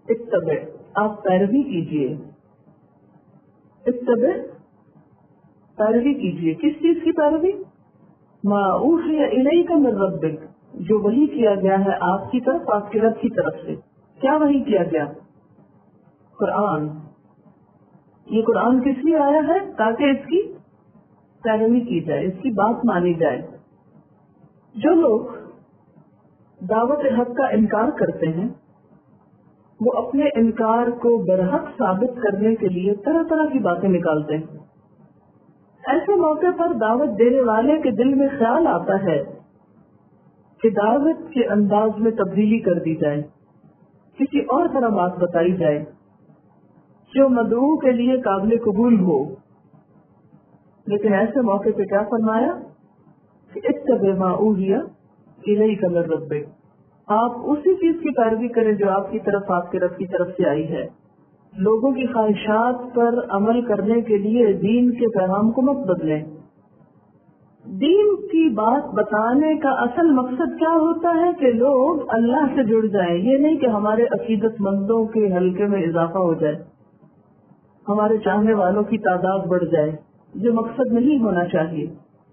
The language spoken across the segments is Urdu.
اتبع، آپ پیروی کیجیے. اتبع، پیروی کیجیے. کس چیز کی پیروی؟ ما اوحی الیک من ربک، جو وحی کیا گیا ہے آپ کی طرف، آپ کے رب کی طرف سے. کیا وحی کیا گیا؟ قرآن. یہ قرآن کس لیے آیا ہے؟ تاکہ اس کی پیروی کی جائے، اس کی بات مانی جائے. جو لوگ دعوت حق کا انکار کرتے ہیں وہ اپنے انکار کو برحق ثابت کرنے کے لیے طرح طرح کی باتیں نکالتے ہیں. ایسے موقع پر دعوت دینے والے کے دل میں خیال آتا ہے کہ دعوت کے انداز میں تبدیلی کر دی جائے، کسی اور طرح بات بتائی جائے جو مدعو کے لیے قابل قبول ہو. لیکن ایسے موقع پہ کیا فرمایا کہ اتبع ما اوحی الیک من ربک، آپ اسی چیز کی پیروی کریں جو آپ کی طرف، آپ کے رب کی طرف سے آئی ہے. لوگوں کی خواہشات پر عمل کرنے کے لیے دین کے پیغام کو مت بدلیں. دین کی بات بتانے کا اصل مقصد کیا ہوتا ہے کہ لوگ اللہ سے جڑ جائیں. یہ نہیں کہ ہمارے عقیدت مندوں کے حلقے میں اضافہ ہو جائے، ہمارے چاہنے والوں کی تعداد بڑھ جائے. یہ مقصد نہیں ہونا چاہیے.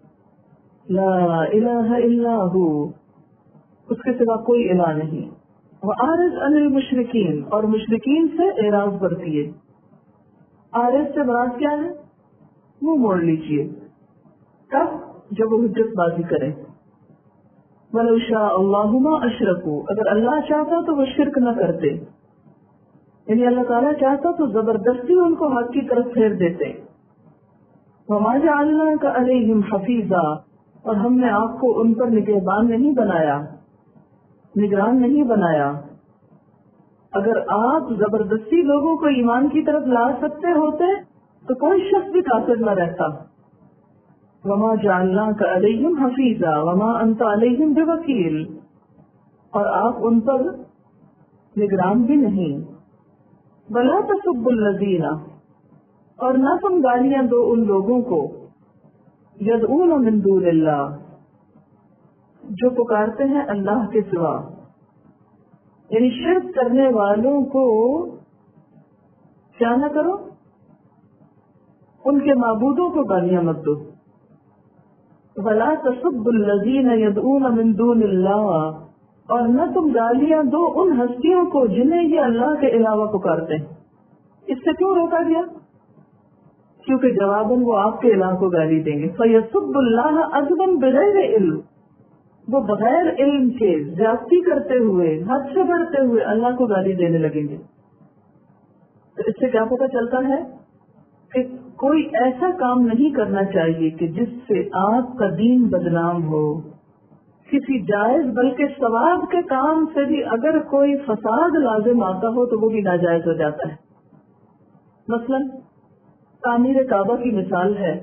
لا الہ الا ہو، اس کے سوا کوئی الہ نہیں. وَأَعْرِضْ عَنِ الْمُشْرِكِينَ، اور مشرکین سے اعراض برتیے. عارض سے مراد کیا ہے؟ منہ موڑ لیجیے. کب؟ جب وہ حجت بازی کرے. وَلَوْ شَاءَ اللَّهُ مَا أَشْرَكُوا، اگر اللہ چاہتا تو وہ شرک نہ کرتے. یعنی اللہ تعالیٰ چاہتا تو زبردستی ان کو حق کی طرف پھیر دیتے. وَمَا جَعَلْنَاكَ عَلَيْهِمْ حَفِيظًا، اور ہم نے آپ کو ان پر نگہبان نہیں بنایا، نگران نہیں بنایا. اگر آپ زبردستی لوگوں کو ایمان کی طرف لا سکتے ہوتے تو کوئی شخص بھی کافر نہ رہتا. وَمَا جَعَلْنَاكَ عَلَيْهِمْ حَفِيظًا وَمَا أَنْتَ عَلَيْهِمْ بِوَكِيلٍ، اور آپ ان پر نگران بھی نہیں. وَلَا تَسُبُّوا الَّذِينَ، اور نہ تم گالیاں دو ان لوگوں کو، يَدْعُونَ مِن دُونِ اللَّهِ، جو پکارتے ہیں اللہ کے سوا. یعنی شرک کرنے والوں کو کیا نہ کرو، ان کے معبودوں کو گالیاں مت دو. وَلَا تَسُبُّوا الَّذِينَ يَدْعُونَ مِن دُونِ اللَّهِ، اور نہ تم گالیاں دو ان ہستیوں کو جنہیں یہ اللہ کے علاوہ پکارتے ہیں. اس سے کیوں روکا گیا؟ کیونکہ جواباً وہ آپ کے الہ کو گالی دیں گے. فَيَسُبُّ اللَّهَ عَدْوًا بِغَيْرِ عِلْمٍ، وہ بغیر علم کے زیادتی کرتے ہوئے، حد سے بڑھتے ہوئے اللہ کو گالی دینے لگیں گے. تو اس سے کیا پتہ چلتا ہے کہ کوئی ایسا کام نہیں کرنا چاہیے کہ جس سے آپ کا دین بدنام ہو. کسی جائز بلکہ ثواب کے کام سے بھی اگر کوئی فساد لازم آتا ہو تو وہ بھی ناجائز ہو جاتا ہے. مثلاً تعمیر کعبہ کی مثال ہے.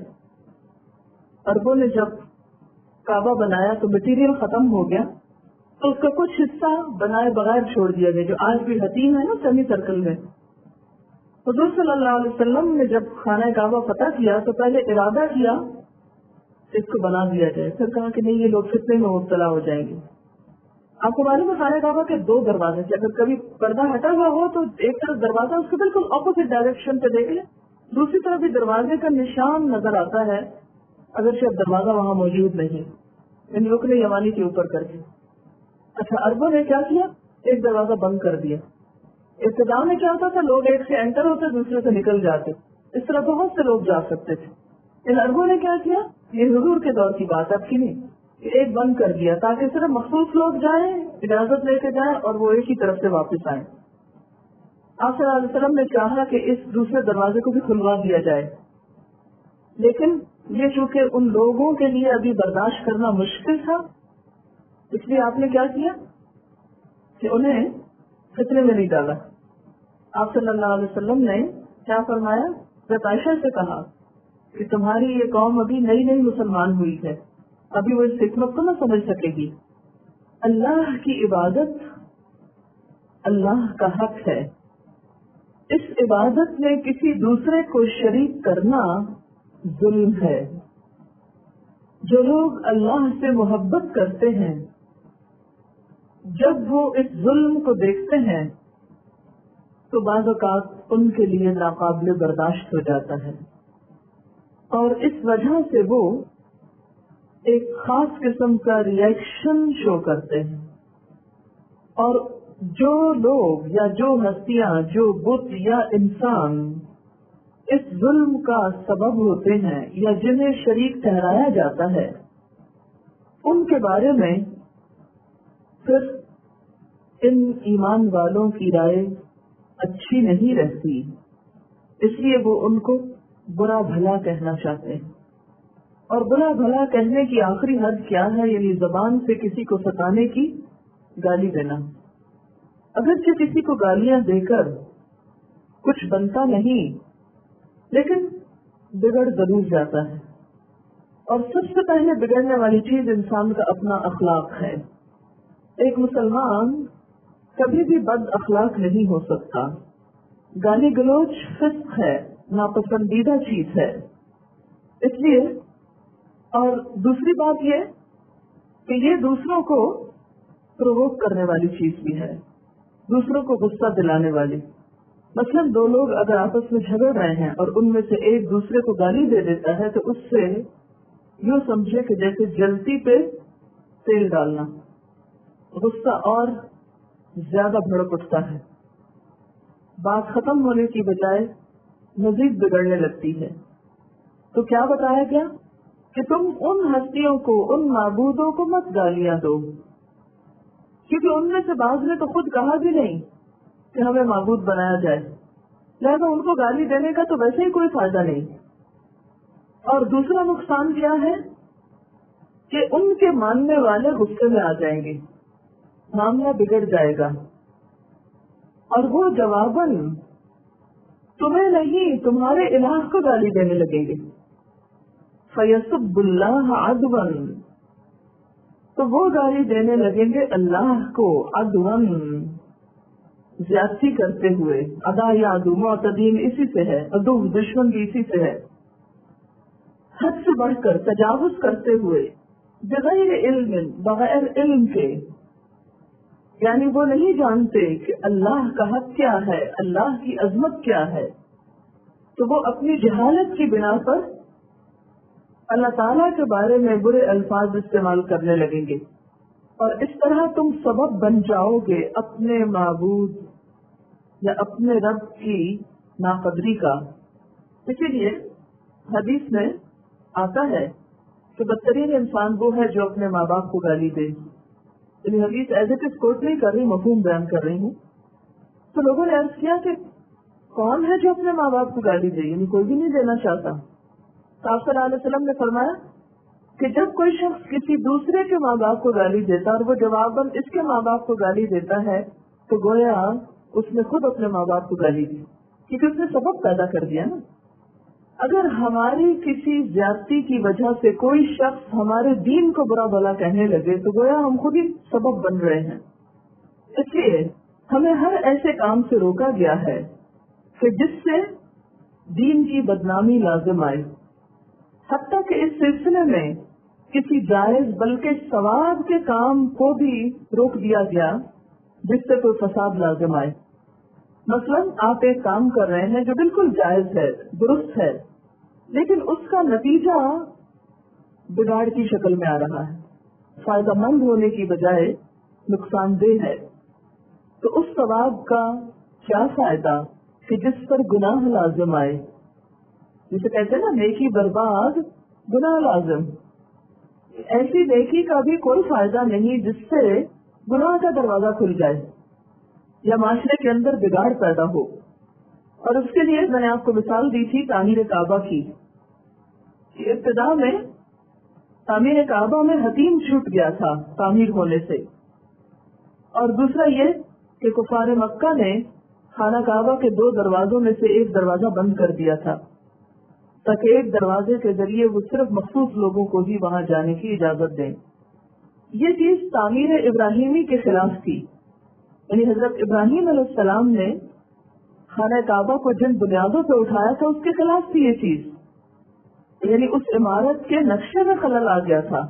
عربوں نے جب کعبہ بنایا تو مٹیریل ختم ہو گیا تو اس کا کچھ حصہ بنائے بغیر چھوڑ دیا گیا، جو آج بھی حتیم ہے نا سیمی سرکل میں. حضور صلی اللہ علیہ وسلم نے جب خانہ کعبہ فتح کیا تو پہلے ارادہ کیا اس کو بنا دیا جائے، پھر کہا کہ نہیں یہ لوگ فتنے میں مبتلا ہو جائیں گے. آپ کو معلوم ہے خانہ کعبہ کے 2 دروازے تھے. اگر کبھی پردہ ہٹا ہوا ہو تو ایک طرف دروازہ اس کے بالکل اپوزٹ ڈائریکشن پہ دیکھ لیں، دوسری طرف بھی دروازے کا نشان نظر آتا ہے اگرچہ اب دروازہ وہاں موجود نہیں، یعنی رکن یمانی کے اوپر کر کے. اچھا عربوں نے کیا کیا؟ ایک دروازہ بند کر دیا. ابتدا میں کیا ہوتا تھا، لوگ ایک سے انٹر ہوتے دوسرے سے نکل جاتے، اس طرح بہت سے لوگ جا سکتے تھے. ان عربوں نے کیا کیا، یہ حضور کے دور کی بات اب کی نہیں، ایک بند کر دیا تاکہ صرف مخصوص لوگ جائیں، اجازت لے کے جائیں اور وہ ایک ہی طرف سے واپس آئیں. آپ صلی اللہ علیہ وسلم نے چاہا کہ اس دوسرے دروازے کو بھی کھلوا دیا جائے، لیکن یہ چونکہ ان لوگوں کے لیے ابھی برداشت کرنا مشکل تھا، اس لیے آپ نے کیا کیا کہ انہیں فتنے میں نہیں ڈالا. آپ صلی اللہ علیہ وسلم نے کیا فرمایا، حضرت عائشہ سے کہا کہ تمہاری یہ قوم ابھی نئی نئی مسلمان ہوئی ہے، ابھی وہ اس حکمت کو نہ سمجھ سکے گی. اللہ کی عبادت اللہ کا حق ہے، اس عبادت میں کسی دوسرے کو شریک کرنا ظلم ہے. جو لوگ اللہ سے محبت کرتے ہیں جب وہ اس ظلم کو دیکھتے ہیں تو بعض اوقات ان کے لیے ناقابل برداشت ہو جاتا ہے، اور اس وجہ سے وہ ایک خاص قسم کا ری ایکشن شو کرتے ہیں. اور جو لوگ یا جو ہستیاں، جو بت یا انسان اس ظلم کا سبب ہوتے ہیں یا جنہیں شریک ٹھہرایا جاتا ہے، ان کے بارے میں پھر ان ایمان والوں کی رائے اچھی نہیں رہتی، اس لیے وہ ان کو برا بھلا کہنا چاہتے ہیں. اور برا بھلا کہنے کی آخری حد کیا ہے؟ یعنی زبان سے کسی کو ستانے کی، گالی دینا. اگرچہ کسی کو گالیاں دے کر کچھ بنتا نہیں، لیکن بگڑ ضرور جاتا ہے. اور سب سے پہلے بگڑنے والی چیز انسان کا اپنا اخلاق ہے. ایک مسلمان کبھی بھی بد اخلاق نہیں ہو سکتا. گالی گلوچ فسق ہے، ناپسندیدہ چیز ہے. اس لیے، اور دوسری بات یہ کہ یہ دوسروں کو پرووک کرنے والی چیز بھی ہے، دوسروں کو غصہ دلانے والی. مثلا دو لوگ اگر آپس میں جھگڑ رہے ہیں اور ان میں سے ایک دوسرے کو گالی دے دیتا ہے تو اس سے یوں سمجھے کہ جیسے جلتی پہ تیل ڈالنا، غصہ اور زیادہ بھڑک اٹھتا ہے، بات ختم ہونے کی بجائے مزید بگڑنے لگتی ہے. تو کیا بتایا گیا کہ تم ان ہستیوں کو، ان معبودوں کو مت گالیاں دو، کیونکہ ان میں سے بعض نے تو خود کہا بھی نہیں کہ ہمیں معبود بنایا جائے، لہذا ان کو گالی دینے کا تو ویسے ہی کوئی فائدہ نہیں. اور دوسرا نقصان کیا ہے کہ ان کے ماننے والے غصے میں آ جائیں گے، معاملہ بگڑ جائے گا، اور وہ جواباً تمہیں نہیں تمہارے الہ کو گالی دینے لگیں گے. فَيَسُبُّ اللَّهَ عَدْوًا، تو وہ گالی دینے لگیں گے اللہ کو عدوًا، زیادتی کرتے ہوئے. ادا یا عدو معتدین اسی سے ہے، عدو دشمن بھی اسی سے ہے. حد سے بڑھ کر تجاوز کرتے ہوئے، بغیر علم، بغیر علم کے، یعنی وہ نہیں جانتے کہ اللہ کا حق کیا ہے، اللہ کی عظمت کیا ہے، تو وہ اپنی جہالت کی بنا پر اللہ تعالیٰ کے بارے میں برے الفاظ استعمال کرنے لگیں گے. اور اس طرح تم سبب بن جاؤ گے اپنے معبود یا اپنے رب کی ناقدری کا. اسی لیے حدیث میں آتا ہے کہ بدترین انسان وہ ہے جو اپنے ماں باپ کو گالی دے. یعنی حدیث ایز اٹ از کوٹ نہیں کر رہی، مفہوم بیان کر رہی ہوں. تو لوگوں نے عرض کیا کہ کون ہے جو اپنے ماں باپ کو گالی دے؟ یعنی کوئی بھی نہیں دینا چاہتا. تو آپ صلی اللہ علیہ وسلم نے فرمایا کہ جب کوئی شخص کسی دوسرے کے ماں باپ کو گالی دیتا اور وہ جواباً اس کے ماں باپ کو گالی دیتا ہے تو گویا اس نے خود اپنے ماں باپ کو گالی دی، کیونکہ اس نے سبب پیدا کر دیا نا. اگر ہماری کسی زیادتی کی وجہ سے کوئی شخص ہمارے دین کو برا بھلا کہنے لگے تو گویا ہم خود ہی سبب بن رہے ہیں. اس لیے ہمیں ہر ایسے کام سے روکا گیا ہے کہ جس سے دین کی بدنامی لازم آئے. حتیٰ کہ اس سلسلے میں کسی جائز بلکہ ثواب کے کام کو بھی روک دیا گیا جس سے کوئی فساد لازم آئے. مثلا آپ ایک کام کر رہے ہیں جو بالکل جائز ہے، درست ہے، لیکن اس کا نتیجہ بگاڑ کی شکل میں آ رہا ہے، فائدہ مند ہونے کی بجائے نقصان دہ ہے. تو اس ثواب کا کیا فائدہ کہ جس پر گناہ لازم آئے. جسے کہتے ہیں نا نیکی برباد گناہ لازم. ایسی نیکی کا بھی کوئی فائدہ نہیں جس سے گناہ کا دروازہ کھل جائے یا معاشرے کے اندر بگاڑ پیدا ہو. اور اس کے لیے میں نے آپ کو مثال دی تھی تعمیر کعبہ کی. ابتدا میں تعمیر کعبہ میں حتیم چھوٹ گیا تھا تعمیر ہونے سے، اور دوسرا یہ کہ کفار مکہ نے خانہ کعبہ کے 2 دروازوں میں سے ایک دروازہ بند کر دیا تھا تاکہ ایک دروازے کے ذریعے وہ صرف مخصوص لوگوں کو ہی وہاں جانے کی اجازت دیں. یہ چیز تعمیر ابراہیمی کے خلاف تھی. یعنی حضرت ابراہیم علیہ السلام نے خانہ کعبہ کو جن بنیادوں پہ اٹھایا تھا اس کے خلاف تھی یہ چیز. یعنی اس عمارت کے نقشے میں خلل آ گیا تھا.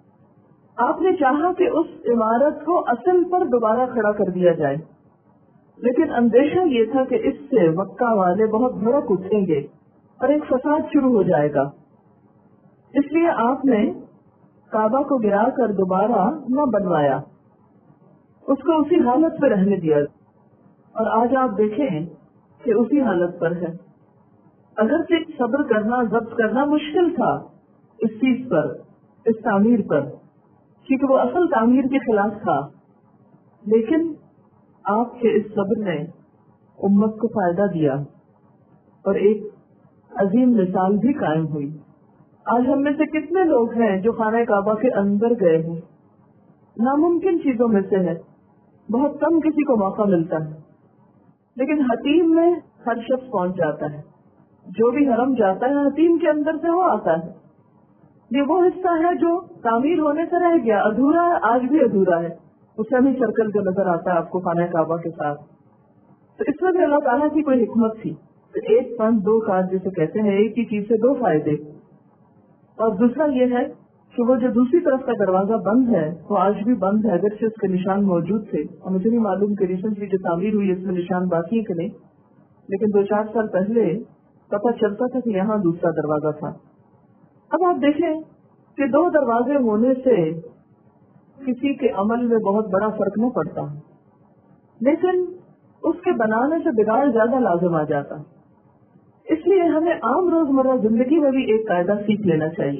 آپ نے چاہا کہ اس عمارت کو اصل پر دوبارہ کھڑا کر دیا جائے، لیکن اندیشہ یہ تھا کہ اس سے مکہ والے بہت بھڑک اٹھیں گے اور ایک فساد شروع ہو جائے گا، اس لیے آپ نے کعبہ کو گرا کر دوبارہ نہ بنوایا، اس کو اسی حالت پہ رہنے دیا، اور آج آپ دیکھیں کہ اسی حالت پر ہے۔ اگرچہ صبر کرنا، ضبط کرنا مشکل تھا اس چیز پر، اس تعمیر پر، کیونکہ وہ اصل تعمیر کے خلاف تھا، لیکن آپ کے اس صبر نے امت کو فائدہ دیا اور ایک عظیم مثال بھی قائم ہوئی۔ آج ہم میں سے کتنے لوگ ہیں جو خانہ کعبہ کے اندر گئے ہیں؟ ناممکن چیزوں میں سے ہے، بہت کم کسی کو موقع ملتا ہے، لیکن حتیم میں ہر شخص پہنچ جاتا ہے، جو بھی حرم جاتا ہے حتیم کے اندر سے وہ آتا ہے۔ یہ وہ حصہ ہے جو تعمیر ہونے سے رہ گیا، ادھورا ہے، آج بھی ادھورا ہے، اس سیمی سرکل جو نظر آتا ہے آپ کو خانہ کعبہ کے ساتھ، تو اس میں بھی اللہ تعالیٰ کی کوئی حکمت تھی۔ ایک پن دو کاج جسے کہتے ہیں، ایک ہی چیز سے دو فائدے، اور دوسرا یہ ہے کہ وہ جو دوسری طرف کا دروازہ بند ہے وہ آج بھی بند ہے، اگرچہ اس کے نشان موجود تھے، اور مجھے نہیں معلوم کہ ریسنٹلی جو تعمیر ہوئی اس میں نشان باقی ہے کہ نہیں، لیکن 2-4 سال پہلے پتہ چلتا تھا کہ یہاں دوسرا دروازہ تھا۔ اب آپ دیکھیں کہ 2 دروازے ہونے سے کسی کے عمل میں بہت بڑا فرق نہ پڑتا، لیکن اس کے بنانے سے بگاڑ زیادہ لازم آ جاتا۔ اس لیے ہمیں عام روزمرہ زندگی میں بھی ایک قاعدہ سیکھ لینا چاہیے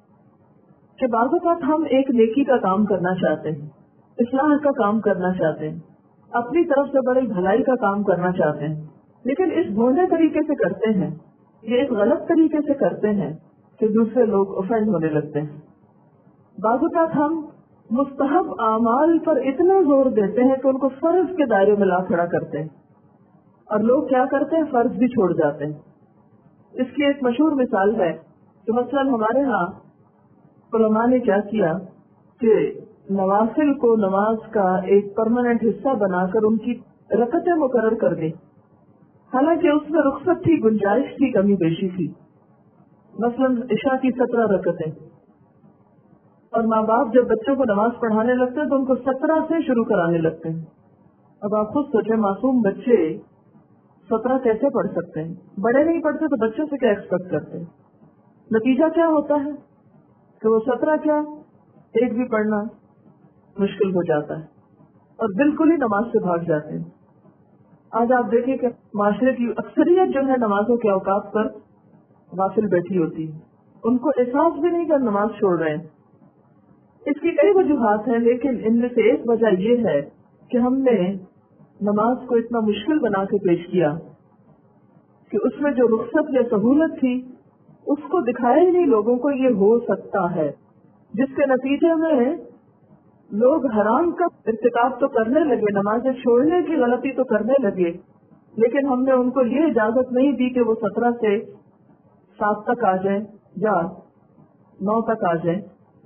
کہ بعض اوقات ہم ایک نیکی کا کام کرنا چاہتے ہیں، اصلاح کا کام کرنا چاہتے ہیں، اپنی طرف سے بڑی بھلائی کا کام کرنا چاہتے ہیں، لیکن اس بھونڈے طریقے سے کرتے ہیں، یہ اس غلط طریقے سے کرتے ہیں کہ دوسرے لوگ افینڈ ہونے لگتے ہیں۔ بعض اوقات ہم مستحب اعمال پر اتنا زور دیتے ہیں کہ ان کو فرض کے دائرے میں لا کھڑا کرتے ہیں، اور لوگ کیا کرتے ہیں، فرض بھی چھوڑ جاتے ہیں۔ اس کی ایک مشہور مثال ہے کہ مثلاً ہمارے ہاں علماء نے کیا کیا کہ نوافل کو نماز کا ایک پرماننٹ حصہ بنا کر ان کی رکعتیں مقرر کر دی، حالانکہ اس میں رخصت تھی، گنجائش تھی، کمی بیشی تھی۔ مثلاً عشاء کی 17 رکعتیں، اور ماں باپ جب بچوں کو نماز پڑھانے لگتے ہیں تو ان کو 17 سے شروع کرانے لگتے ہیں۔ اب آپ خود سوچیں، معصوم بچے 17 کیسے پڑھ سکتے ہیں؟ بڑے نہیں پڑھتے تو بچوں سے کیا ایکسپیکٹ کرتے ہیں؟ نتیجہ کیا ہوتا ہے کہ وہ 17 کیا ایک بھی پڑھنا مشکل ہو جاتا ہے اور بالکل ہی نماز سے بھاگ جاتے ہیں۔ آج آپ دیکھیں کہ معاشرے کی اکثریت جو ہے نمازوں کے اوقات پر غافل بیٹھی ہوتی ہے، ان کو احساس بھی نہیں کہ نماز چھوڑ رہے ہیں۔ اس کی کئی وجوہات ہیں، لیکن ان میں سے ایک وجہ یہ ہے کہ ہم نے نماز کو اتنا مشکل بنا کے پیش کیا کہ اس میں جو رخصت یا سہولت تھی اس کو دکھایا ہی نہیں لوگوں کو یہ ہو سکتا ہے، جس کے نتیجے میں لوگ حرام کا ارتکاب تو کرنے لگے، نمازیں چھوڑنے کی غلطی تو کرنے لگے، لیکن ہم نے ان کو یہ اجازت نہیں دی کہ وہ 17 سے 7 تک آ جائیں یا 9 تک آ جائیں۔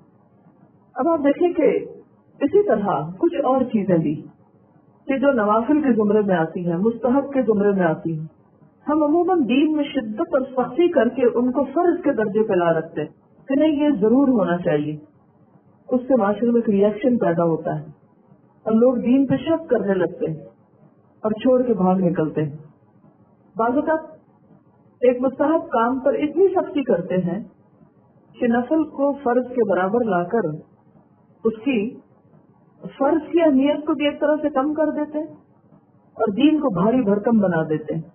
اب آپ دیکھیں کہ اسی طرح کچھ اور چیزیں بھی کہ جو نوافل کے زمرے میں آتی ہیں، مستحب کے زمرے میں آتی ہیں، ہم عموماً دین میں شدت اور سختی کر کے ان کو فرض کے درجے پہ لا رکھتے ہیں کہ نہیں یہ ضرور ہونا چاہیے۔ اس سے معاشرے میں ایک ریئیکشن پیدا ہوتا ہے اور لوگ دین پہ شک کرنے لگتے ہیں اور چھوڑ کے بھاگ نکلتے ہیں۔ بعض اوقات ایک مستحب کام پر اتنی سختی کرتے ہیں کہ نفل کو فرض کے برابر لا کر اس کی فرض کی اہمیت کو بھی ایک طرح سے کم کر دیتے ہیں اور دین کو بھاری بھرکم بنا دیتے ہیں۔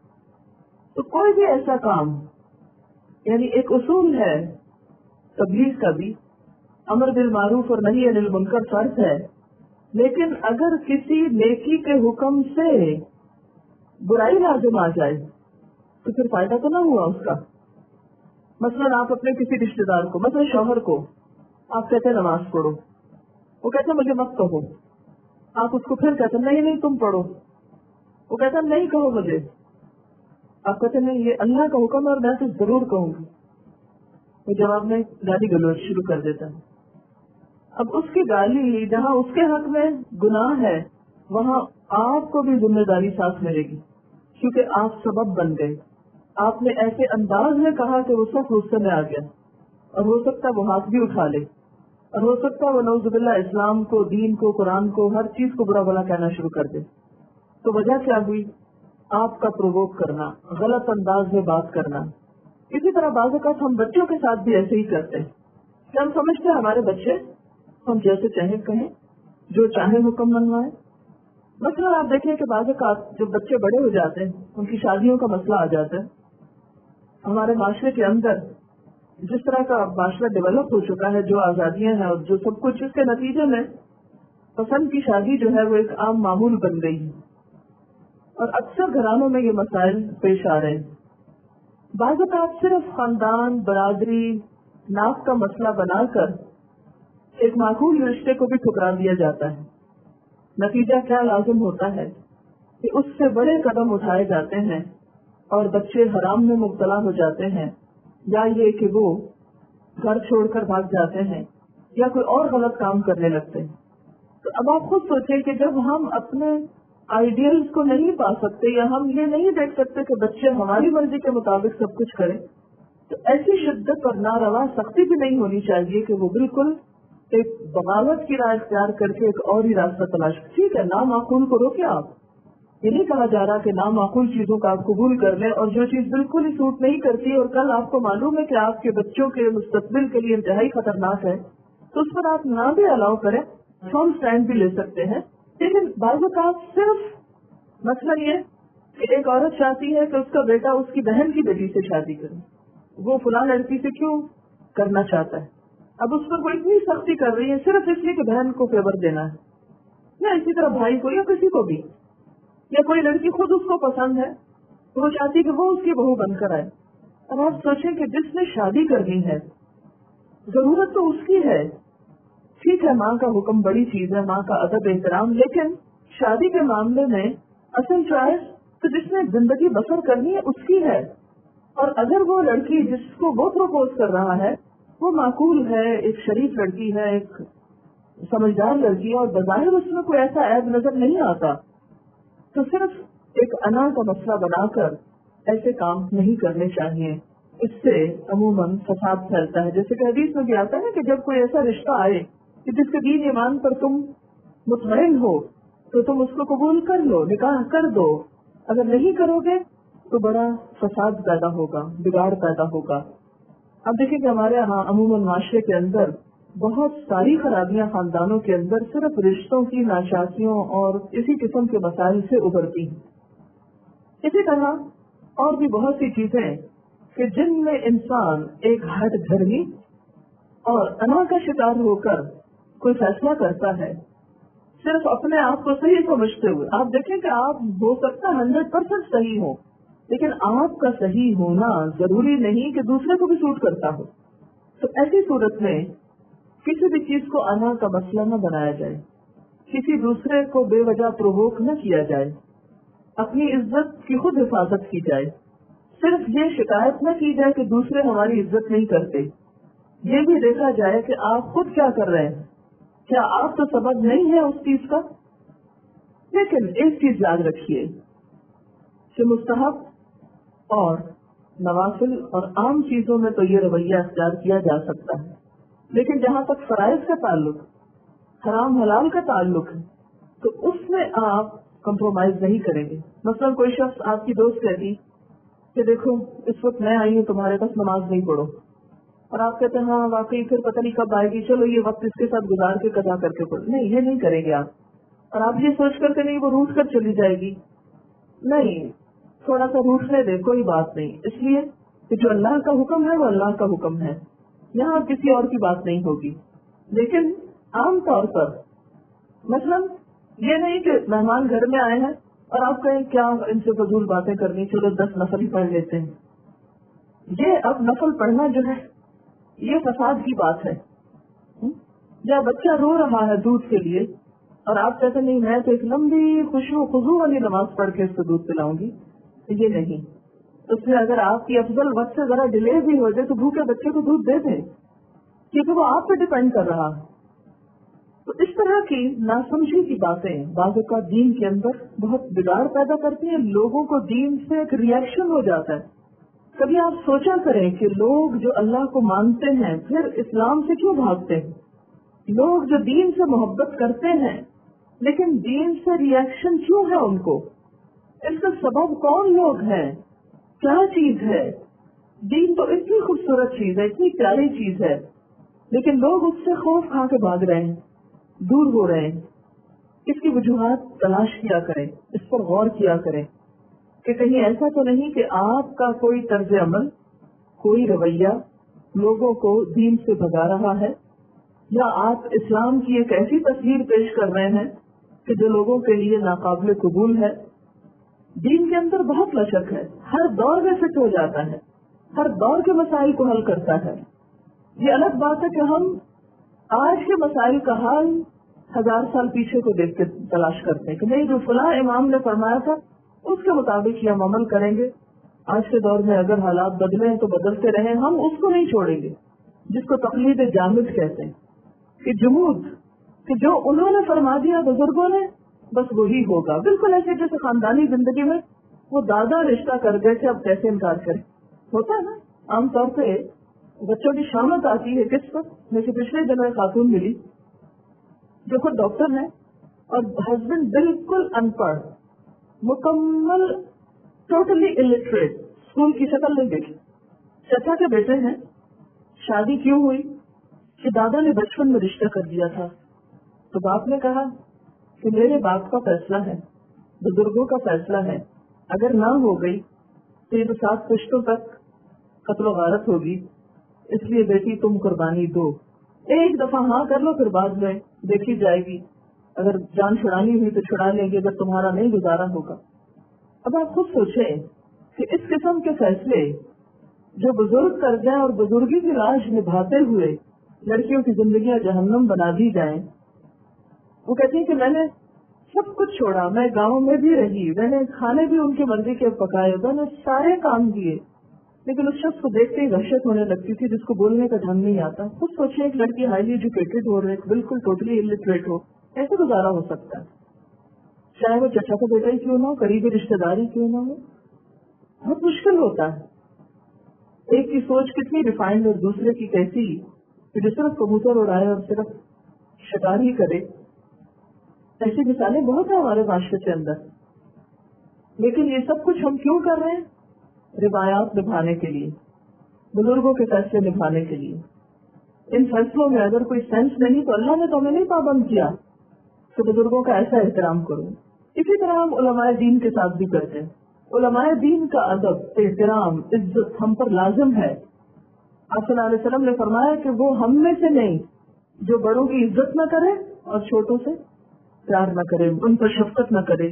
تو کوئی بھی ایسا کام، یعنی ایک اصول ہے تبلیغ کا بھی، امر بالمعروف اور نہی عن المنکر فرض ہے، لیکن اگر کسی نیکی کے حکم سے برائی لازم آ جائے تو پھر فائدہ تو نہ ہوا اس کا۔ مثلاً آپ اپنے کسی رشتے دار کو، مثلاً شوہر کو، آپ کہتے ہیں نماز پڑھو، وہ کہتے ہیں مجھے مت کہو، آپ اس کو پھر کہتے ہیں نہیں تم پڑھو، وہ کہتا ہے نہیں کہو مجھے، آپ کہتے ہیں نہیں یہ اللہ کا حکم ہے اور میں تو ضرور کہوں گی، وہ جواب میں گالی گلوچ شروع کر دیتا ہے۔ اب اس کی گالی جہاں اس کے حق میں گناہ ہے وہاں آپ کو بھی ذمہ داری ساتھ ملے گی، کیونکہ آپ سبب بن گئے۔ آپ نے ایسے انداز میں کہا کہ وہ سب غصے میں آ گیا، اور ہو سکتا ہے وہ ہاتھ بھی اٹھا لے، اور ہو سکتا ہے وہ نعوذ باللہ اسلام کو، دین کو، قرآن کو، ہر چیز کو برا بھلا کہنا شروع کر دے۔ تو وجہ کیا ہوئی؟ آپ کا پرووک کرنا، غلط انداز میں بات کرنا. اسی طرح بعض اوقات ہم بچوں کے ساتھ بھی ایسے ہی کرتے ہیں کہ ہم سمجھتے ہیں ہمارے بچے ہم جیسے چاہیں کہیں، جو چاہیں حکم منوائیں. مثلا آپ دیکھیں کہ بعض اوقات جب بچے بڑے ہو جاتے ہیں، ان کی شادیوں کا مسئلہ آ جاتا ہے. ہمارے معاشرے کے اندر جس طرح کا معاشرہ ڈیولپ ہو چکا ہے، جو آزادیاں ہیں اور جو سب کچھ، اس کے نتیجے میں پسند کی شادی جو ہے وہ ایک عام معمول بن گئی ہے، اور اکثر گھرانوں میں یہ مسائل پیش آ رہے ہیں. بعض اوقات صرف خاندان، برادری، ناک کا مسئلہ بنا کر ایک معقول رشتے کو بھی ٹھکرا دیا جاتا ہے. نتیجہ کیا لازم ہوتا ہے کہ اس سے بڑے قدم اٹھائے جاتے ہیں اور بچے حرام میں مبتلا ہو جاتے ہیں، یا یہ کہ وہ گھر چھوڑ کر بھاگ جاتے ہیں یا کوئی اور غلط کام کرنے لگتے ہیں. تو اب آپ خود سوچیں کہ جب ہم اپنے آئیڈیلز کو نہیں پا سکتے یا ہم یہ نہیں دیکھ سکتے کہ بچے ہماری مرضی کے مطابق سب کچھ کریں، تو ایسی شدت اور ناروا سختی بھی نہیں ہونی چاہیے کہ وہ بالکل ایک بغاوت کی راہ اختیار کر کے ایک اور ہی راستہ تلاش. ٹھیک ہے، نامعقول کو روکے آپ. یہ نہیں کہا جا رہا کہ نامعقول چیزوں کا آپ قبول کر لیں، اور جو چیز بالکل ہی سوٹ نہیں کرتی اور کل آپ کو معلوم ہے کہ آپ کے بچوں کے مستقبل کے لیے انتہائی خطرناک ہے، تو اس پر آپ نہ بھی الاؤ کریں، فرم اسٹینڈ بھی لے سکتے ہیں. لیکن بعض اوقات صرف مسئلہ یہ کہ ایک عورت چاہتی ہے کہ اس کا بیٹا اس کی بہن کی بیٹی سے شادی کرے، وہ فلاں لڑکی سے کیوں کرنا چاہتا ہے. اب اس پر وہ اتنی سختی کر رہی ہے صرف اس لیے کہ بہن کو فیور دینا ہے، یا اسی طرح بھائی کو یا کسی کو بھی. یا کوئی لڑکی خود اس کو پسند ہے تو وہ چاہتی ہے کہ وہ اس کی بہو بن کر آئے. اب آپ سوچیں کہ جس نے شادی کرنی ہے، ضرورت تو اس کی ہے. ٹھیک ہے، ماں کا حکم بڑی چیز ہے، ماں کا ادب احترام، لیکن شادی کے معاملے میں اصل چوائس تو جس نے زندگی بسر کرنی ہے اس کی ہے. اور اگر وہ لڑکی جس کو وہ پروپوز کر رہا ہے وہ معقول ہے، ایک شریف لڑکی ہے، ایک سمجھدار لڑکی ہے، اور بظاہر اس میں کوئی ایسا عیب نظر نہیں آتا، تو صرف ایک انا کا مسئلہ بنا کر ایسے کام نہیں کرنے چاہیے. اس سے عموماً فساد پھیلتا ہے. جیسے کہ حدیث میں بھی آتا ہے کہ جب کوئی ایسا رشتہ آئے کہ جس کے دین ایمان پر تم مطمئن ہو تو تم اس کو قبول کر لو، نکاح کر دو. اگر نہیں کرو گے تو بڑا فساد پیدا ہوگا، بگاڑ پیدا ہوگا. اب دیکھیں کہ ہمارے ہاں عموماً معاشرے کے اندر بہت ساری خرابیاں خاندانوں کے اندر صرف رشتوں کی ناشاسیوں اور اسی قسم کے مسائل سے ابھرتی ہیں. اسی طرح اور بھی بہت سی چیزیں کہ جن میں انسان ایک ہٹ دھرمی اور انا کا شکار ہو کر کوئی فیصلہ کرتا ہے صرف اپنے آپ کو صحیح سمجھتے ہوئے. آپ دیکھیں کہ آپ ہو سکتا 100% صحیح ہو، لیکن آپ کا صحیح ہونا ضروری نہیں کہ دوسرے کو بھی سوٹ کرتا ہو. تو ایسی صورت میں کسی بھی چیز کو انا کا مسئلہ نہ بنایا جائے، کسی دوسرے کو بے وجہ پرووک نہ کیا جائے، اپنی عزت کی خود حفاظت کی جائے. صرف یہ شکایت نہ کی جائے کہ دوسرے ہماری عزت نہیں کرتے، یہ بھی دیکھا جائے کہ آپ خود کیا کر رہے ہیں. کیا آپ تو سبب نہیں ہے اس چیز کا؟ لیکن ایک چیز یاد رکھیے کہ مستحب اور نوافل اور عام چیزوں میں تو یہ رویہ اختیار کیا جا سکتا ہے، لیکن جہاں تک فرائض کا تعلق، حرام حلال کا تعلق ہے، تو اس میں آپ کمپرومائز نہیں کریں گے. مثلا کوئی شخص آپ کی دوست کہتی کہ دیکھو اس وقت میں آئی ہوں تمہارے پاس، نماز نہیں پڑھو، اور آپ کہتے ہیں ہاں واقعی پھر پتہ نہیں کب آئے گی، چلو یہ وقت اس کے ساتھ گزار کے قضا کر کے پڑھو. نہیں، یہ نہیں کریں گے آپ. اور آپ یہ سوچ کر کہ نہیں وہ روٹ کر چلی جائے گی، نہیں، تھوڑا سا روٹنے دے، کوئی بات نہیں. اس لیے کہ جو اللہ کا حکم ہے وہ اللہ کا حکم ہے، یہاں کسی اور کی بات نہیں ہوگی. لیکن عام طور پر مثلا یہ نہیں کہ مہمان گھر میں آئے ہیں اور آپ کہیں کیا ان سے فضول باتیں کرنی، چلو 10 نفل ہی پڑھ لیتے ہیں. یہ اب نفل پڑھنا جو ہے یہ فساد کی بات ہے. یا بچہ رو رہا ہے دودھ کے لیے اور آپ کہتے نہیں میں تو ایک لمبی خوشو خضو والی نماز پڑھ کے اس کو دودھ پلاؤں گی، یہ نہیں. اس میں اگر آپ کی افضل وقت سے ذرا ڈیلے بھی ہو جائے تو بھوکے بچے کو دودھ دے دیں، کیونکہ وہ آپ پہ ڈیپینڈ کر رہا ہے. تو اس طرح کی ناسمجھی کی باتیں بعض اوقات دین کے اندر بہت بگاڑ پیدا کرتی ہیں. لوگوں کو دین سے ایک ریئیکشن ہو جاتا ہے. کبھی آپ سوچا کریں کہ لوگ جو اللہ کو مانتے ہیں پھر اسلام سے کیوں بھاگتے ہیں؟ لوگ جو دین سے محبت کرتے ہیں لیکن دین سے ریئیکشن کیوں ہے ان کو؟ اس کا سبب کون لوگ ہیں؟ کیا چیز ہے؟ دین تو اتنی خوبصورت چیز ہے، اتنی پیاری چیز ہے، لیکن لوگ اس سے خوف کھا کے بھاگ رہے ہیں، دور ہو رہے ہیں۔ اس کی وجوہات تلاش کیا کریں، اس پر غور کیا کریں کہ کہیں ایسا تو نہیں کہ آپ کا کوئی طرز عمل، کوئی رویہ لوگوں کو دین سے بھگا رہا ہے، یا آپ اسلام کی ایک ایسی تصویر پیش کر رہے ہیں کہ جو لوگوں کے لیے ناقابل قبول ہے۔ دین کے اندر بہت لچک ہے، ہر دور میں فٹ ہو جاتا ہے، ہر دور کے مسائل کو حل کرتا ہے۔ یہ الگ بات ہے کہ ہم آج کے مسائل کا حل 1000 سال پیچھے کو دیکھ کے تلاش کرتے ہیں کہ نہیں، جو فلاں امام نے فرمایا تھا اس کے مطابق ہی ہم عمل کریں گے۔ آج کے دور میں اگر حالات بدلے تو بدلتے رہیں، ہم اس کو نہیں چھوڑیں گے جس کو تقلید جامد کہتے ہیں، کہ جمود، کہ جو انہوں نے فرما دیا بزرگوں نے بس وہی ہوگا۔ بالکل ایسے جیسے خاندانی زندگی میں وہ دادا رشتہ کر گئے تھے، اب کیسے انکار کریں؟ ہوتا ہے نا عام طور پہ بچوں کی شامت آتی ہے کس پر؟ جیسے پچھلے دنوں ایک خاتون ملی جو خود ڈاکٹر ہے اور ہسبینڈ بالکل ان پڑھ، مکمل ٹوٹلی الٹریٹ، اسکول کی شکل نہیں دیکھی، چچا کے بیٹے ہیں۔ شادی کیوں ہوئی کہ دادا نے بچپن میں رشتہ کر دیا تھا، تو باپ نے کہا کہ میرے باپ کا فیصلہ ہے، بزرگوں کا فیصلہ ہے، اگر نہ ہو گئی تو یہ تو 7 پشتوں تک قتل و غارت ہوگی، اس لیے بیٹی تم قربانی دو، ایک دفعہ ہاں کر لو، پھر بعد میں دیکھی جائے گی، اگر جان چھڑانی ہوئی تو چھڑا لیں گے، اگر تمہارا نہیں گزارا ہوگا۔ اب آپ خود سوچیں کہ اس قسم کے فیصلے جو بزرگ کر جائیں اور بزرگی کی لاج نبھاتے ہوئے لڑکیوں کی زندگیاں جہنم بنا دی جائیں۔ وہ کہتی ہیں کہ میں نے سب کچھ چھوڑا، میں گاؤں میں بھی رہی، میں نے کھانے بھی ان کی مرضی کے پکائے، میں نے سارے کام کیے، لیکن اس شخص کو دیکھتے ہی وحشت ہونے لگتی تھی جس کو بولنے کا ڈھنگ نہیں آتا۔ خود سوچیں ایک لڑکی ہائیلی ایجوکیٹڈ ہو رہی ہے، بالکل ٹوٹلی الٹریٹ ہو، کیسے گزارا ہو سکتا ہے؟ چاہے وہ چچا کا بیٹا ہی کیوں نہ ہو، قریبی رشتے داری کیوں نہ ہو، بہت مشکل ہوتا ہے۔ ایک کی سوچ کتنی ریفائنڈ اور دوسرے کی کیسی کہ جس طرح کبوتر اڑائے اور صرف شکار ہی کرے۔ ایسی مثالیں بہت ہیں ہمارے معاشرے کے اندر، لیکن یہ سب کچھ ہم کیوں کر رہے ہیں؟ روایات نبھانے کے لیے، بزرگوں کے فیصلے نبھانے کے لیے۔ ان فیصلوں میں اگر کوئی سینس نہیں تو اللہ نے تو ہمیں نہیں پابند کیا کہ بزرگوں کا ایسا احترام کرو۔ اسی طرح ہم علماء دین کے ساتھ بھی کرتے ہیں۔ علماء دین کا ادب، احترام، عزت ہم پر لازم ہے۔ آپ صلی اللہ علیہ وسلم نے فرمایا کہ وہ ہم میں سے نہیں جو بڑوں کی عزت نہ کرے اور چھوٹوں سے پیار نہ کرے، ان پر شفقت نہ کرے۔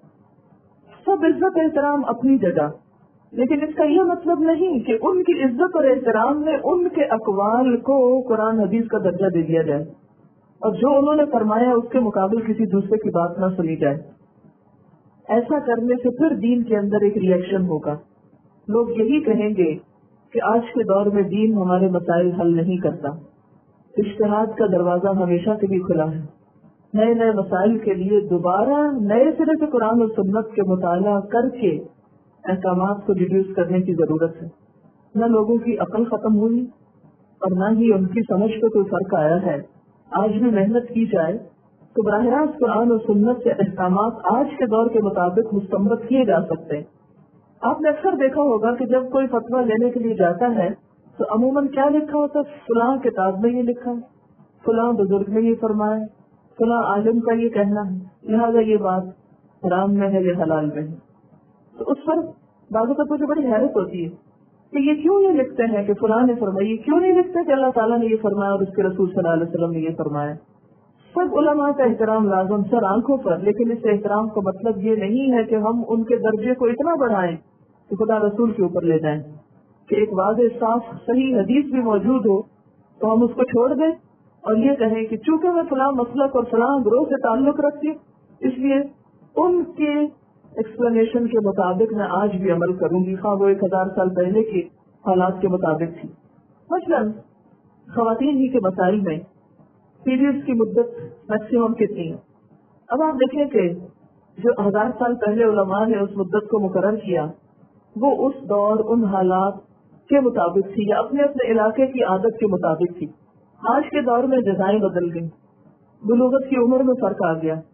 سب عزت احترام اپنی جگہ، لیکن اس کا یہ مطلب نہیں کہ ان کی عزت اور احترام میں ان کے اقوال کو قرآن حدیث کا درجہ دے دیا جائے اور جو انہوں نے فرمایا اس کے مقابل کسی دوسرے کی بات نہ سنی جائے۔ ایسا کرنے سے پھر دین کے اندر ایک ریئیکشن ہوگا، لوگ یہی کہیں گے کہ آج کے دور میں دین ہمارے مسائل حل نہیں کرتا۔ اجتہاد کا دروازہ ہمیشہ سے بھی کھلا ہے، نئے نئے مسائل کے لیے دوبارہ نئے سرے سے قرآن اور سنت کے مطالعہ کر کے احکامات کو ڈیڈیوس کرنے کی ضرورت ہے۔ نہ لوگوں کی عقل ختم ہوئی اور نہ ہی ان کی سمجھ پہ کوئی فرق آیا ہے۔ آج بھی محنت کی جائے تو براہ راست قرآن اور سنت کے احکامات آج کے دور کے مطابق مستنبط کیے جا سکتے ہیں۔ آپ نے اکثر دیکھا ہوگا کہ جب کوئی فتویٰ لینے کے لیے جاتا ہے تو عموماً کیا لکھا ہوتا ہے؟ فلاں کتاب میں یہ لکھا ہے، فلاں بزرگ نے یہ فرمایا، فلاں عالم کا یہ کہنا ہے، لہٰذا یہ بات حرام میں ہے یا حلال میں ہے۔ تو اس پر بعض اوقات مجھے بڑی حیرت ہوتی ہے کہ یہ کیوں یہ لکھتے ہیں کہ فلاں نے فرمایا، یہ کیوں نہیں لکھتے کہ اللہ تعالیٰ نے یہ فرمایا اور اس کے رسول صلی اللہ علیہ وسلم نے یہ فرمایا۔ سب علماء کا احترام لازم سر آنکھوں پر، لیکن اس احترام کا مطلب یہ نہیں ہے کہ ہم ان کے درجے کو اتنا بڑھائیں کہ خدا رسول کے اوپر لے جائیں، کہ ایک واضح صاف صحیح حدیث بھی موجود ہو تو ہم اس کو چھوڑ دیں اور یہ کہیں کہ چونکہ میں فلاں مسلک اور فلاں گروہ سے تعلق رکھتی ہوں اس لیے ان کے ایکسپلینیشن کے مطابق میں آج بھی عمل کروں گی، خواہ وہ 1000 سال پہلے کے حالات کے مطابق تھی۔ مثلاً خواتین ہی کے مسائل میں پیریڈز کی مدت میکسیمم کتنی ہے؟ اب آپ دیکھیں کہ جو 1000 سال پہلے علماء نے اس مدت کو مقرر کیا وہ اس دور ان حالات کے مطابق تھی یا اپنے اپنے علاقے کی عادت کے مطابق تھی۔ آج کے دور میں جزائیں بدل گئی، بلوغت کی عمر میں فرق آ گیا،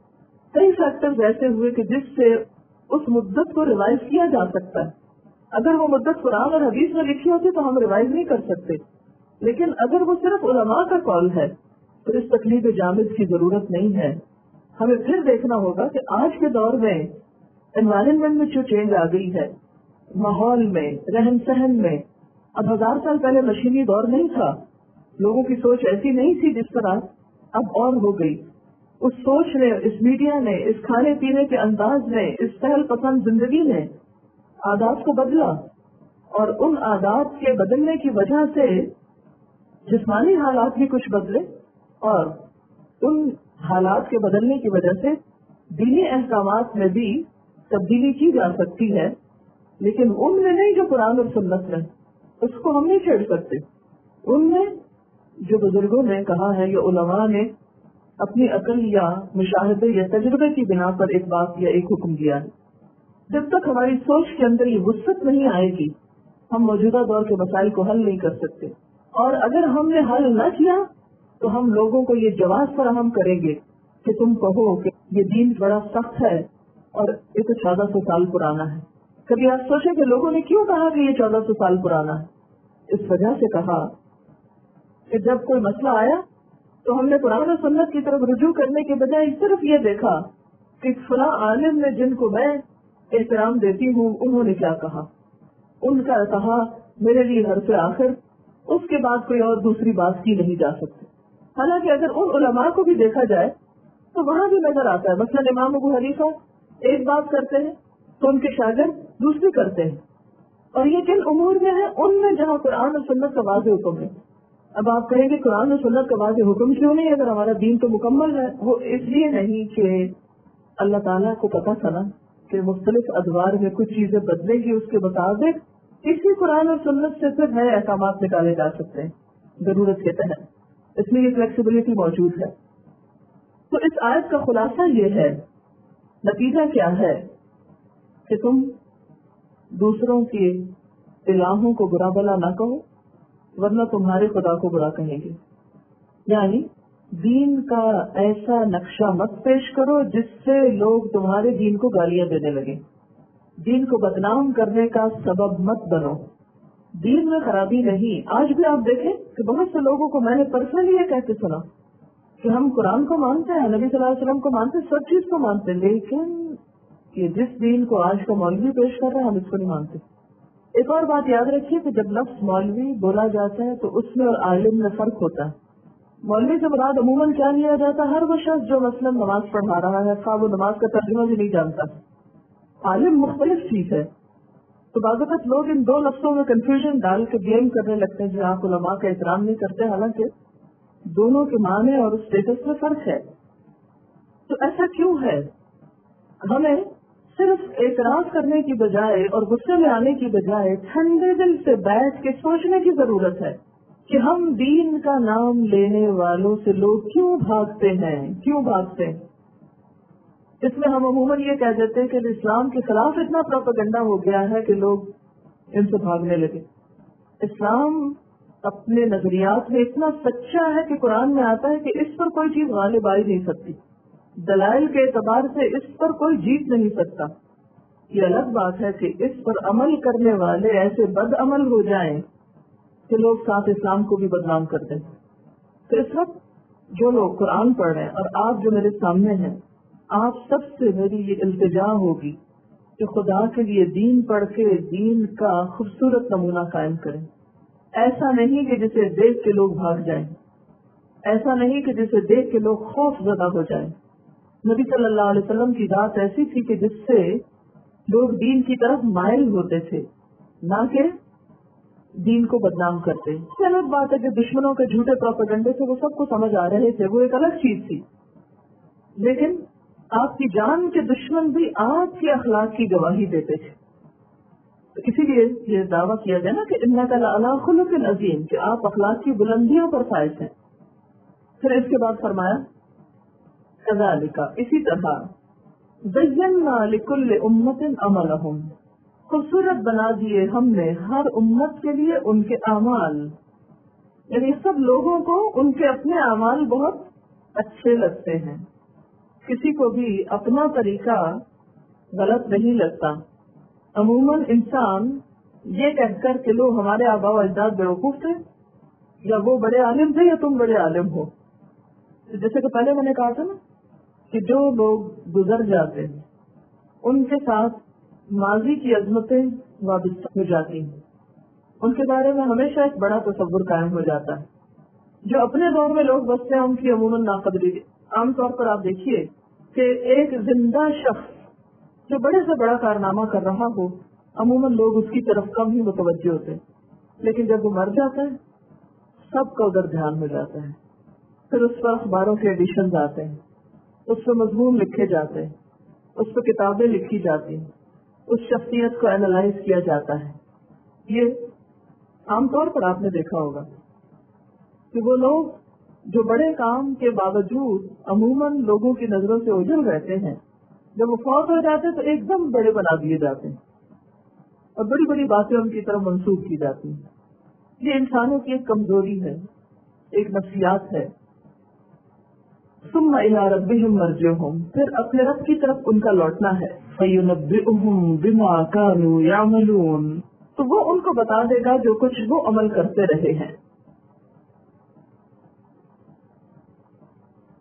کئی فیکٹر ایسے ہوئے کہ جس سے اس مدت کو ریوائز کیا جا سکتا ہے. اگر وہ مدت قرآن اور حدیث میں لکھی ہوتی تو ہم ریوائز نہیں کر سکتے، لیکن اگر وہ صرف علماء کا قول ہے تو اس تکلیف جامد کی ضرورت نہیں ہے. ہمیں پھر دیکھنا ہوگا کہ آج کے دور میں انوائرمنٹ میں جو چینج آ گئی ہے، ماحول میں، رہن سہن میں. اب 1000 سال پہلے مشینی دور نہیں تھا، لوگوں کی سوچ ایسی نہیں تھی جس طرح اب اور ہو گئی. اس سوچ نے، اس میڈیا نے، اس کھانے پینے کے انداز نے، اس سہل پسند زندگی نے عادات کو بدلا، اور ان عادات کے بدلنے کی وجہ سے جسمانی حالات بھی کچھ بدلے، اور ان حالات کے بدلنے کی وجہ سے دینی احکامات میں بھی تبدیلی کی جا سکتی ہے، لیکن ان میں نہیں جو قرآن اور سنت میں، اس کو ہم نہیں چھیڑ سکتے. ان میں جو بزرگوں نے کہا ہے یا علماء نے اپنی عقل یا مشاہدے یا تجربے کی بنا پر ایک بات یا ایک حکم دیا ہے. جب تک ہماری سوچ کے اندر یہ وسعت نہیں آئے گی، ہم موجودہ دور کے مسائل کو حل نہیں کر سکتے. اور اگر ہم نے حل نہ کیا تو ہم لوگوں کو یہ جواز فراہم کریں گے کہ تم کہو کہ یہ دین بڑا سخت ہے اور یہ تو 1400 سال پرانا ہے. کبھی آپ سوچیں کہ لوگوں نے کیوں کہا کہ یہ 1400 سال پرانا ہے؟ اس وجہ سے کہا کہ جب کوئی مسئلہ آیا تو ہم نے قرآن و سنت کی طرف رجوع کرنے کے بجائے صرف یہ دیکھا کہ فلاں عالم نے، جن کو میں احترام دیتی ہوں، انہوں نے کیا کہا، ان کا کہا میرے لیے حرف آخر، اس کے بعد کوئی اور دوسری بات کی نہیں جا سکتی. حالانکہ اگر ان علماء کو بھی دیکھا جائے تو وہاں بھی نظر آتا ہے. مثلا امام ابو حنیفہ ایک بات کرتے ہیں تو ان کے شاگرد دوسری کرتے ہیں، اور یہ جن امور میں ہے ان میں جہاں قرآن اور سنت کا واضح حکم ہے. اب آپ کہیں گے قرآن اور سنت کا واضح حکم کیوں نہیں؟ اگر ہمارا دین تو مکمل ہے. وہ اس لیے نہیں کہ اللہ تعالیٰ کو پتا چلا کہ مختلف ادوار میں کچھ چیزیں بدلے گی، اس کے مطابق اسی قرآن اور سنت سے پھر نئے احکامات نکالے جا سکتے ہیں ضرورت کے تحت. اس میں یہ فلیکسیبلٹی موجود ہے. تو اس آیت کا خلاصہ یہ ہے، نتیجہ کیا ہے کہ تم دوسروں کے الہوں کو برا بلا نہ کہو، ورنہ تمہارے خدا کو برا کہیں گے. یعنی دین کا ایسا نقشہ مت پیش کرو جس سے لوگ تمہارے دین کو گالیاں دینے لگیں. دین کو بدنام کرنے کا سبب مت بنو. دین میں خرابی نہیں. آج بھی آپ دیکھیں کہ بہت سے لوگوں کو میں نے پرسنلی یہ کہتے سنا کہ ہم قرآن کو مانتے ہیں، نبی صلی اللہ علیہ وسلم کو مانتے ہیں، سب چیز کو مانتے ہیں، لیکن یہ جس دین کو آج کا مولوی پیش کر رہا ہے ہم اس کو نہیں مانتے. ایک اور بات یاد رکھیے کہ جب لفظ مولوی بولا جاتا ہے تو اس میں اور عالم میں فرق ہوتا ہے. مولوی سے مراد عموماً کیا لیا جاتا ہے؟ ہر وہ شخص جو مثلاً نماز پڑھا رہا ہے، خواہ وہ نماز کا ترجمہ بھی نہیں جانتا. عالم مختلف چیز ہے. تو بعض اوقات لوگ ان دو لفظوں میں کنفیوژن ڈال کے گیم کرنے لگتے ہیں، جو آپ علماء کا احترام نہیں کرتے، حالانکہ دونوں کے معنی اور اسٹیٹس میں فرق ہے. تو ایسا کیوں ہے؟ ہمیں صرف اعتراض کرنے کی بجائے اور غصے میں آنے کی بجائے ٹھنڈے دل سے بیٹھ کے سوچنے کی ضرورت ہے کہ ہم دین کا نام لینے والوں سے لوگ کیوں بھاگتے ہیں. اس میں ہم عموماً یہ کہہ دیتے ہیں کہ اسلام کے خلاف اتنا پروپیگنڈا ہو گیا ہے کہ لوگ ان سے بھاگنے لگے. اسلام اپنے نظریات میں اتنا سچا ہے کہ قرآن میں آتا ہے کہ اس پر کوئی چیز غالب آ نہیں سکتی. دلائل کے اعتبار سے اس پر کوئی جیت نہیں سکتا. یہ الگ بات ہے کہ اس پر عمل کرنے والے ایسے بد عمل ہو جائیں کہ لوگ ساتھ اسلام کو بھی بدنام کر دیں. تو اس وقت جو لوگ قرآن پڑھ رہے ہیں اور آپ جو میرے سامنے ہیں، آپ سب سے میری یہ التجا ہوگی کہ خدا کے لیے دین پڑھ کے دین کا خوبصورت نمونہ قائم کریں. ایسا نہیں کہ جسے دیکھ کے لوگ بھاگ جائیں، ایسا نہیں کہ جسے دیکھ کے لوگ خوف زدہ ہو جائیں. نبی صلی اللہ علیہ وسلم کی ذات ایسی تھی کہ جس سے لوگ دین کی طرف مائل ہوتے تھے، نہ کہ دین کو بدنام کرتے. یہ الگ بات ہے کہ دشمنوں کے جھوٹے پروپیگنڈے سے وہ سب کو سمجھ آ رہے تھے، وہ ایک الگ چیز تھی. لیکن آپ کی جان کے دشمن بھی آپ کے اخلاق کی گواہی دیتے تھے. اسی لیے یہ دعویٰ کیا گیا نا کہ انک لعلی خلق عظیم، کہ آپ اخلاق کی بلندیوں پر فائز ہیں. پھر اس کے بعد فرمایا کذالک، اسی طرح زینا لکل امت عملہم، خوبصورت بنا دیے ہم نے ہر امت کے لیے ان کے اعمال. یعنی سب لوگوں کو ان کے اپنے اعمال بہت اچھے لگتے ہیں. کسی کو بھی اپنا طریقہ غلط نہیں لگتا. عموماً انسان یہ کہہ کر کہ لو ہمارے آباء و اجداد بیوقوف تھے، یا وہ بڑے عالم تھے یا تم بڑے عالم ہو. جیسے کہ پہلے میں نے کہا تھا نا کہ جو لوگ گزر جاتے ہیں ان کے ساتھ ماضی کی عظمتیں وابستہ ہو جاتی ہیں، ان کے بارے میں ہمیشہ ایک بڑا تصور قائم ہو جاتا ہے. جو اپنے دور میں لوگ بستے ہیں ان کی عموماً ناقدری. عام طور پر آپ دیکھیے کہ ایک زندہ شخص جو بڑے سے بڑا کارنامہ کر رہا ہو عموماً لوگ اس کی طرف کم ہی متوجہ ہوتے ہیں، لیکن جب وہ مر جاتا ہے سب کا ادھر دھیان ہو جاتا ہے. پھر اس پر اخباروں کے ایڈیشنز آتے ہیں، اس پہ مضمون لکھے جاتے ہیں، اس پہ کتابیں لکھی جاتی ہیں، اس شخصیت کو اینالائز کیا جاتا ہے. یہ عام طور پر آپ نے دیکھا ہوگا کہ وہ لوگ جو بڑے کام کے باوجود عموماً لوگوں کی نظروں سے اوجھل رہتے ہیں، جب وہ فوت ہو جاتے ہیں تو ایک دم بڑے بنا دیے جاتے ہیں اور بڑی بڑی باتیں ان کی طرف منسوخ کی جاتی ہیں. یہ انسانوں کی ایک کمزوری ہے، ایک نفسیات ہے. ثم الى ربهم مرجعهم، پھر اپنے رب کی طرف ان کا لوٹنا ہے. فينبئهم بما كانوا يعملون، تو وہ ان کو بتا دے گا جو کچھ وہ عمل کرتے رہے ہیں.